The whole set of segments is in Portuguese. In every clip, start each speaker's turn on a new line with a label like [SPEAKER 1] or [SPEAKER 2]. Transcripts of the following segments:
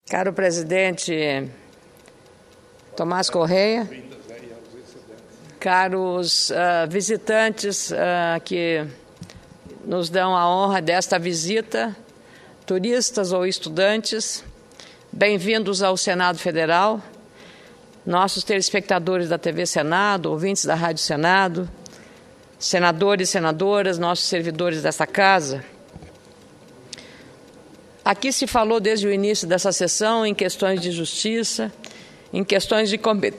[SPEAKER 1] Caro presidente Tomás Correia, caros visitantes que nos dão a honra desta visita, turistas ou estudantes, bem-vindos ao Senado Federal, nossos telespectadores da TV Senado, ouvintes da Rádio Senado, senadores e senadoras, nossos servidores desta casa. Aqui se falou desde o início dessa sessão em questões de justiça, em questões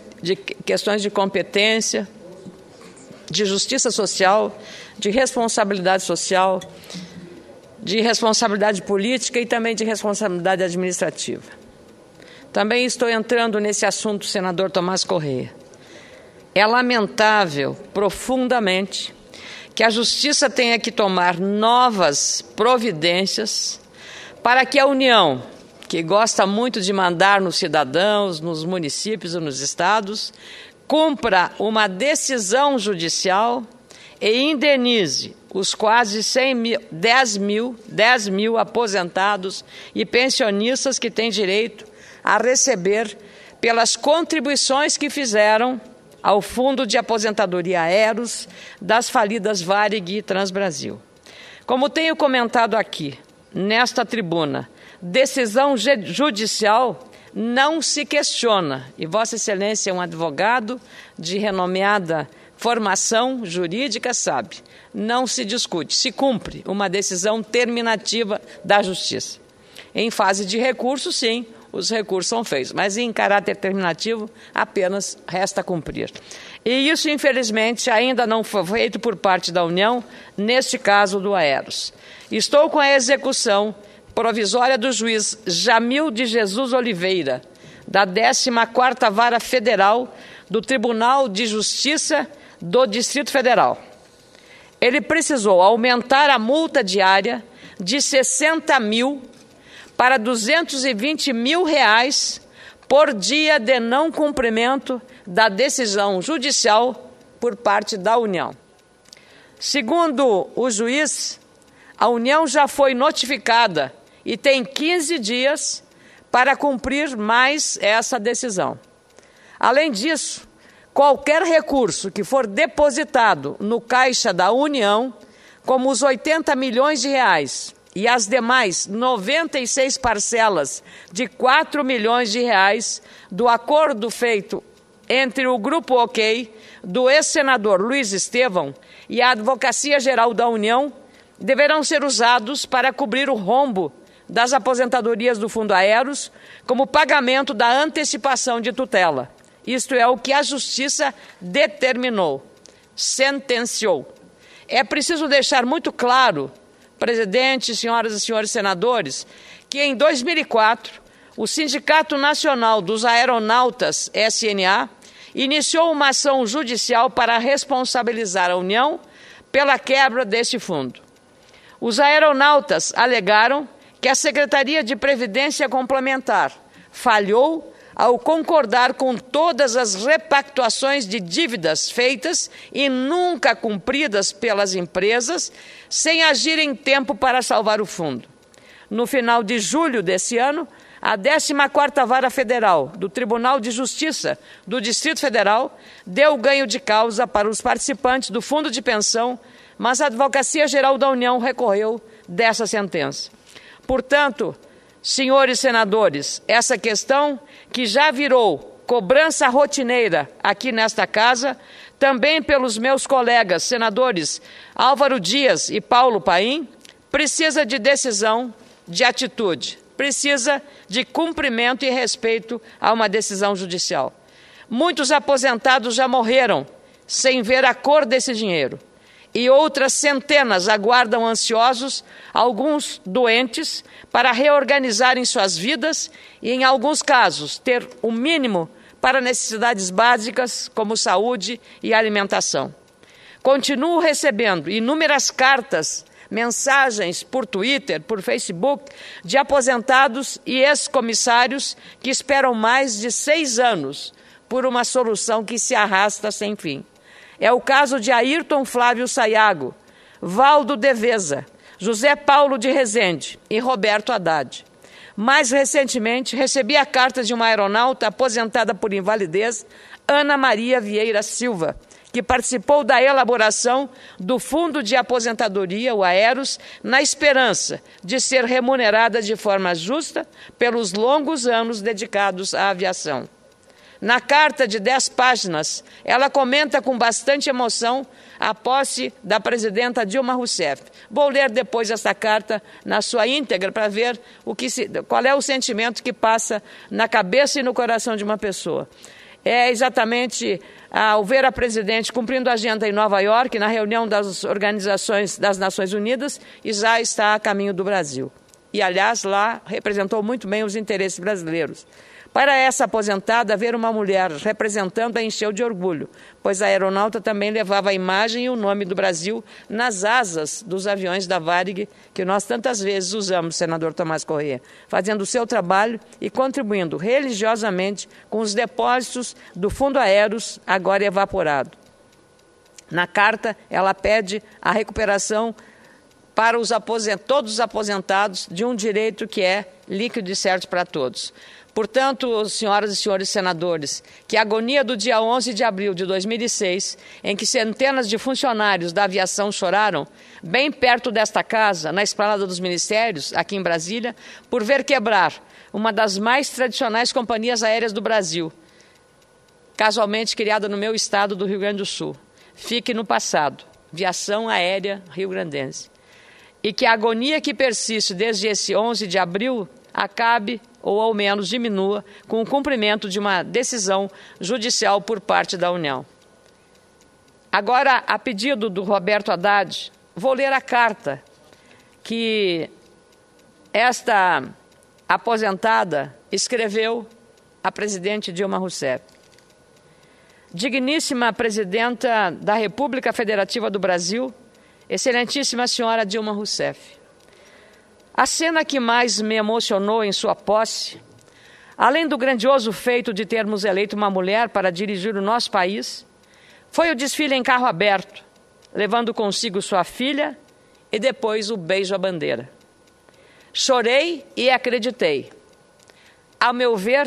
[SPEAKER 1] de competência, de justiça social, de responsabilidade social, de responsabilidade política e também de responsabilidade administrativa. Também estou entrando nesse assunto, senador Tomás Correia. É lamentável, profundamente, que a Justiça tenha que tomar novas providências para que a União, que gosta muito de mandar nos cidadãos, nos municípios e nos estados, cumpra uma decisão judicial e indenize os quase 10 mil aposentados e pensionistas que têm direito a receber pelas contribuições que fizeram ao Fundo de Aposentadoria Aeros das falidas Varig e Transbrasil. Como tenho comentado aqui, nesta tribuna, decisão judicial não se questiona, e Vossa Excelência é um advogado de renomeada formação jurídica, sabe, não se discute, se cumpre uma decisão terminativa da Justiça. Em fase de recurso, sim, os recursos são feitos, mas em caráter terminativo apenas resta cumprir. E isso, infelizmente, ainda não foi feito por parte da União, neste caso do Aeros. Estou com a execução provisória do juiz Jamil de Jesus Oliveira, da 14ª Vara Federal do Tribunal de Justiça do Distrito Federal. Ele precisou aumentar a multa diária de 60 mil para 220 mil reais por dia de não cumprimento da decisão judicial por parte da União. Segundo o juiz, a União já foi notificada e tem 15 dias para cumprir mais essa decisão. Além disso, qualquer recurso que for depositado no caixa da União, como os 80 milhões de reais e as demais 96 parcelas de 4 milhões de reais do acordo feito entre o Grupo OK, do ex-senador Luiz Estevão e a Advocacia Geral da União, deverão ser usados para cobrir o rombo das aposentadorias do Fundo Aeros como pagamento da antecipação de tutela. Isto é o que a Justiça determinou, sentenciou. É preciso deixar muito claro, presidente, senhoras e senhores senadores, que em 2004, o Sindicato Nacional dos Aeronautas, SNA, iniciou uma ação judicial para responsabilizar a União pela quebra deste fundo. Os aeronautas alegaram que a Secretaria de Previdência Complementar falhou ao concordar com todas as repactuações de dívidas feitas e nunca cumpridas pelas empresas, sem agir em tempo para salvar o fundo. No final de julho desse ano, a 14ª Vara Federal do Tribunal de Justiça do Distrito Federal deu ganho de causa para os participantes do Fundo de Pensão, mas a Advocacia Geral da União recorreu dessa sentença. Portanto, senhores senadores, essa questão que já virou cobrança rotineira aqui nesta casa, também pelos meus colegas senadores Álvaro Dias e Paulo Paim, precisa de decisão, de atitude, precisa de cumprimento e respeito a uma decisão judicial. Muitos aposentados já morreram sem ver a cor desse dinheiro. E outras centenas aguardam ansiosos, alguns doentes, para reorganizarem suas vidas e, em alguns casos, ter o mínimo para necessidades básicas como saúde e alimentação. Continuo recebendo inúmeras cartas, mensagens por Twitter, por Facebook, de aposentados e ex-comissários que esperam mais de 6 anos por uma solução que se arrasta sem fim. É o caso de Ayrton Flávio Sayago, Valdo Deveza, José Paulo de Rezende e Roberto Haddad. Mais recentemente, recebi a carta de uma aeronauta aposentada por invalidez, Ana Maria Vieira Silva, que participou da elaboração do Fundo de Aposentadoria, o AEROS, na esperança de ser remunerada de forma justa pelos longos anos dedicados à aviação. Na carta de 10 páginas, ela comenta com bastante emoção a posse da presidenta Dilma Rousseff. Vou ler depois esta carta na sua íntegra para ver qual é o sentimento que passa na cabeça e no coração de uma pessoa. É exatamente ao ver a presidente cumprindo a agenda em Nova York, na reunião das organizações das Nações Unidas, e já está a caminho do Brasil. E, aliás, lá representou muito bem os interesses brasileiros. Para essa aposentada, ver uma mulher representando a encheu de orgulho, pois a aeronauta também levava a imagem e o nome do Brasil nas asas dos aviões da Varig, que nós tantas vezes usamos, senador Tomás Corrêa, fazendo o seu trabalho e contribuindo religiosamente com os depósitos do Fundo Aeros, agora evaporado. Na carta, ela pede a recuperação para todos os aposentados de um direito que é líquido e certo para todos. Portanto, senhoras e senhores senadores, que a agonia do dia 11 de abril de 2006, em que centenas de funcionários da aviação choraram, bem perto desta casa, na esplanada dos ministérios, aqui em Brasília, por ver quebrar uma das mais tradicionais companhias aéreas do Brasil, casualmente criada no meu estado do Rio Grande do Sul, fique no passado, Viação Aérea Rio-Grandense. E que a agonia que persiste desde esse 11 de abril acabe, ou ao menos diminua, com o cumprimento de uma decisão judicial por parte da União. Agora, a pedido do Roberto Haddad, vou ler a carta que esta aposentada escreveu à presidente Dilma Rousseff. Digníssima Presidenta da República Federativa do Brasil, Excelentíssima Senhora Dilma Rousseff, a cena que mais me emocionou em sua posse, além do grandioso feito de termos eleito uma mulher para dirigir o nosso país, foi o desfile em carro aberto, levando consigo sua filha e depois o beijo à bandeira. Chorei e acreditei. Ao meu ver,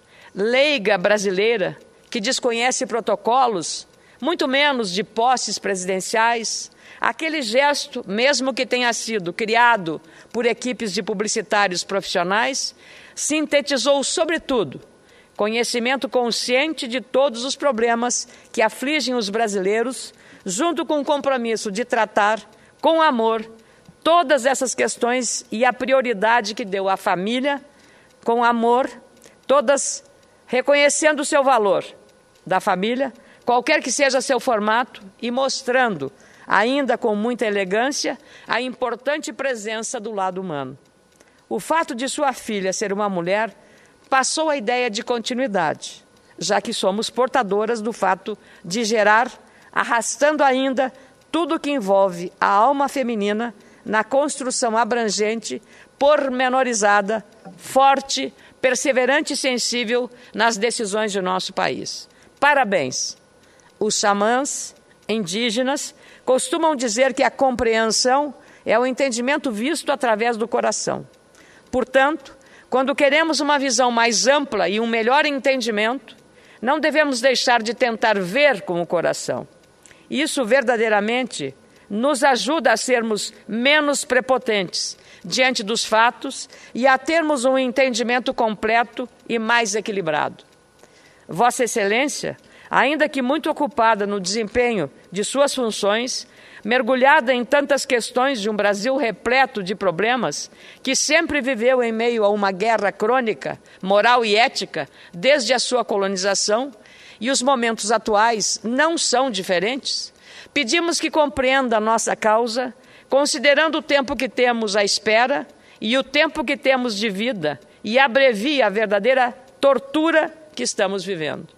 [SPEAKER 1] leiga brasileira que desconhece protocolos, muito menos de posses presidenciais, aquele gesto, mesmo que tenha sido criado por equipes de publicitários profissionais, sintetizou, sobretudo, conhecimento consciente de todos os problemas que afligem os brasileiros, junto com o compromisso de tratar, com amor, todas essas questões e a prioridade que deu à família, com amor, todas reconhecendo o seu valor da família, qualquer que seja seu formato, e mostrando, ainda com muita elegância, a importante presença do lado humano. O fato de sua filha ser uma mulher passou a ideia de continuidade, já que somos portadoras do fato de gerar, arrastando ainda tudo que envolve a alma feminina na construção abrangente, pormenorizada, forte, perseverante e sensível nas decisões de nosso país. Parabéns! Os xamãs indígenas costumam dizer que a compreensão é o entendimento visto através do coração. Portanto, quando queremos uma visão mais ampla e um melhor entendimento, não devemos deixar de tentar ver com o coração. Isso verdadeiramente nos ajuda a sermos menos prepotentes diante dos fatos e a termos um entendimento completo e mais equilibrado. Vossa Excelência, ainda que muito ocupada no desempenho de suas funções, mergulhada em tantas questões de um Brasil repleto de problemas, que sempre viveu em meio a uma guerra crônica, moral e ética, desde a sua colonização, e os momentos atuais não são diferentes, pedimos que compreenda a nossa causa, considerando o tempo que temos à espera e o tempo que temos de vida, e abrevie a verdadeira tortura que estamos vivendo.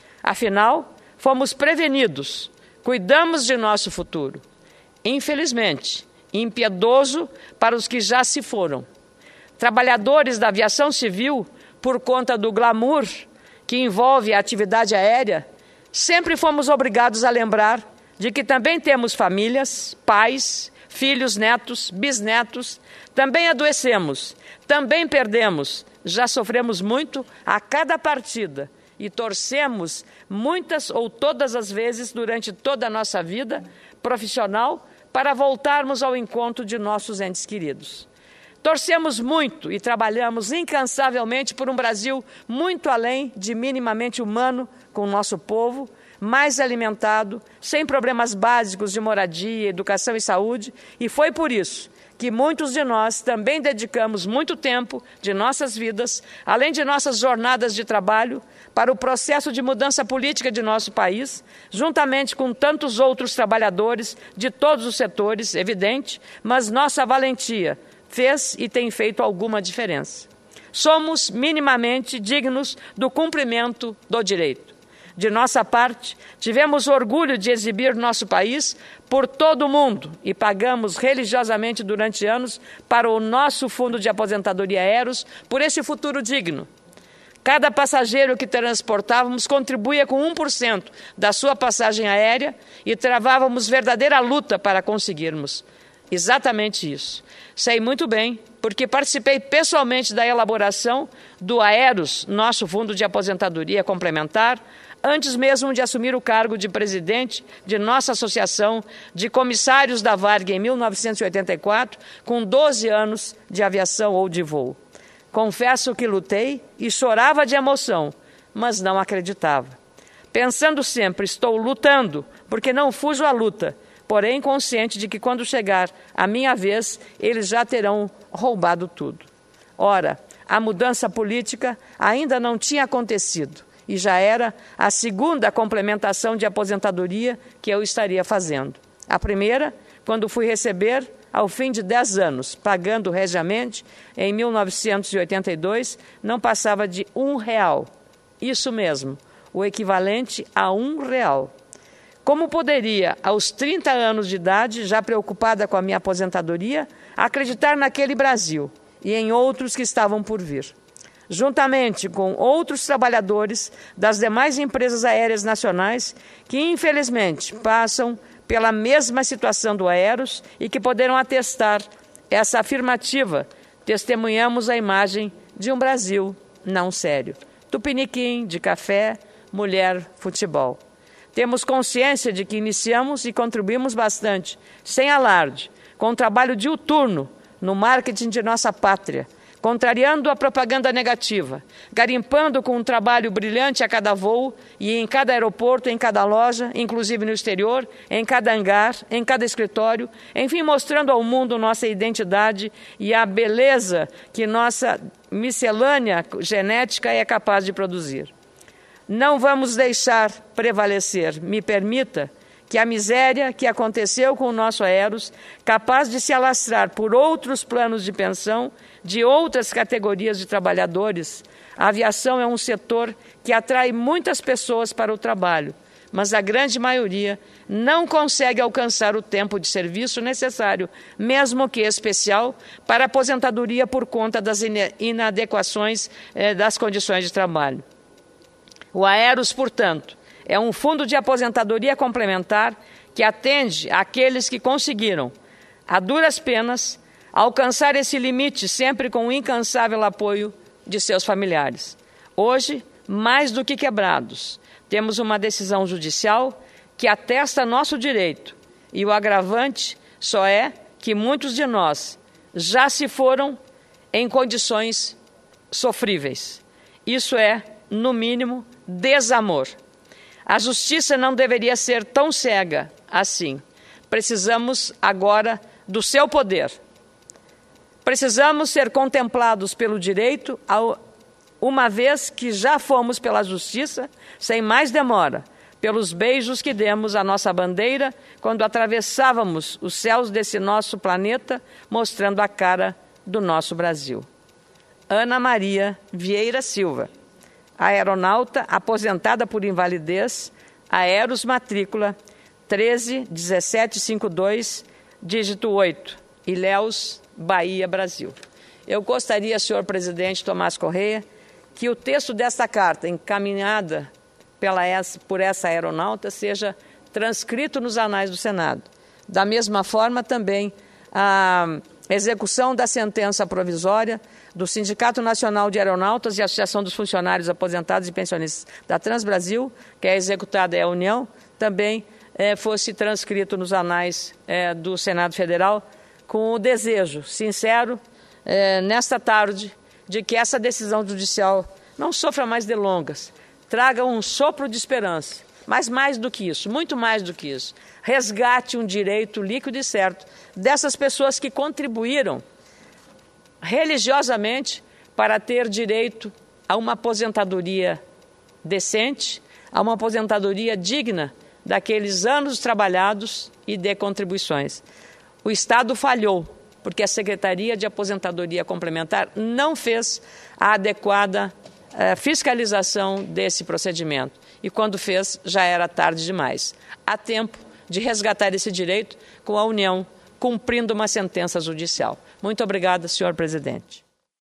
[SPEAKER 1] Afinal, fomos prevenidos, cuidamos de nosso futuro. Infelizmente, impiedoso para os que já se foram. Trabalhadores da aviação civil, por conta do glamour que envolve a atividade aérea, sempre fomos obrigados a lembrar de que também temos famílias, pais, filhos, netos, bisnetos. Também adoecemos, também perdemos, já sofremos muito a cada partida e torcemos muitas ou todas as vezes durante toda a nossa vida profissional para voltarmos ao encontro de nossos entes queridos. Torcemos muito e trabalhamos incansavelmente por um Brasil muito além de minimamente humano com o nosso povo, mais alimentado, sem problemas básicos de moradia, educação e saúde, e foi por isso que muitos de nós também dedicamos muito tempo de nossas vidas, além de nossas jornadas de trabalho, para o processo de mudança política de nosso país, juntamente com tantos outros trabalhadores de todos os setores, evidente, mas nossa valentia fez e tem feito alguma diferença. Somos minimamente dignos do cumprimento do direito. De nossa parte, tivemos orgulho de exibir nosso país por todo o mundo e pagamos religiosamente durante anos para o nosso fundo de aposentadoria Eros por esse futuro digno. Cada passageiro que transportávamos contribuía com 1% da sua passagem aérea e travávamos verdadeira luta para conseguirmos exatamente isso. Sei muito bem, porque participei pessoalmente da elaboração do Aeros, nosso fundo de aposentadoria complementar, antes mesmo de assumir o cargo de presidente de nossa associação de comissários da Varg em 1984, com 12 anos de aviação ou de voo. Confesso que lutei e chorava de emoção, mas não acreditava. Pensando sempre, estou lutando, porque não fujo à luta, porém consciente de que quando chegar a minha vez, eles já terão roubado tudo. Ora, a mudança política ainda não tinha acontecido e já era a segunda complementação de aposentadoria que eu estaria fazendo. A primeira, quando fui receber, ao fim de 10 anos, pagando regiamente, em 1982, não passava de R$1. Isso mesmo, o equivalente a R$1. Como poderia, aos 30 anos de idade, já preocupada com a minha aposentadoria, acreditar naquele Brasil e em outros que estavam por vir? Juntamente com outros trabalhadores das demais empresas aéreas nacionais que, infelizmente, passam pela mesma situação do Aeros e que poderão atestar essa afirmativa, testemunhamos a imagem de um Brasil não sério. Tupiniquim, de café, mulher, futebol. Temos consciência de que iniciamos e contribuímos bastante, sem alarde, com um trabalho diuturno no marketing de nossa pátria, contrariando a propaganda negativa, garimpando com um trabalho brilhante a cada voo e em cada aeroporto, em cada loja, inclusive no exterior, em cada hangar, em cada escritório, enfim, mostrando ao mundo nossa identidade e a beleza que nossa miscelânea genética é capaz de produzir. Não vamos deixar prevalecer, me permita, que a miséria que aconteceu com o nosso Aeros, capaz de se alastrar por outros planos de pensão, de outras categorias de trabalhadores. A aviação é um setor que atrai muitas pessoas para o trabalho, mas a grande maioria não consegue alcançar o tempo de serviço necessário, mesmo que especial, para a aposentadoria por conta das inadequações das condições de trabalho. O Aeros, portanto, é um fundo de aposentadoria complementar que atende àqueles que conseguiram, a duras penas, alcançar esse limite sempre com o incansável apoio de seus familiares. Hoje, mais do que quebrados, temos uma decisão judicial que atesta nosso direito e o agravante só é que muitos de nós já se foram em condições sofríveis. Isso é, no mínimo, desamor. A justiça não deveria ser tão cega assim. Precisamos agora do seu poder. Precisamos ser contemplados pelo direito, uma vez que já fomos pela justiça, sem mais demora, pelos beijos que demos à nossa bandeira quando atravessávamos os céus desse nosso planeta, mostrando a cara do nosso Brasil. Ana Maria Vieira Silva, aeronauta aposentada por invalidez, Aeros matrícula 131752, dígito 8, Ilhéus, Bahia, Brasil. Eu gostaria, senhor presidente Tomás Correia, que o texto desta carta, encaminhada por essa aeronauta, seja transcrito nos anais do Senado. Da mesma forma, também a execução da sentença provisória do Sindicato Nacional de Aeronautas e Associação dos Funcionários Aposentados e Pensionistas da Transbrasil, que é executada é a União, também fosse transcrito nos anais do Senado Federal, com o desejo sincero, nesta tarde, de que essa decisão judicial não sofra mais delongas, traga um sopro de esperança, mas mais do que isso, muito mais do que isso, resgate um direito líquido e certo dessas pessoas que contribuíram religiosamente para ter direito a uma aposentadoria decente, a uma aposentadoria digna daqueles anos trabalhados e de contribuições. O Estado falhou, porque a Secretaria de Aposentadoria Complementar não fez a adequada fiscalização desse procedimento. E quando fez, já era tarde demais. Há tempo de resgatar esse direito com a União cumprindo uma sentença judicial. Muito obrigada, senhor presidente.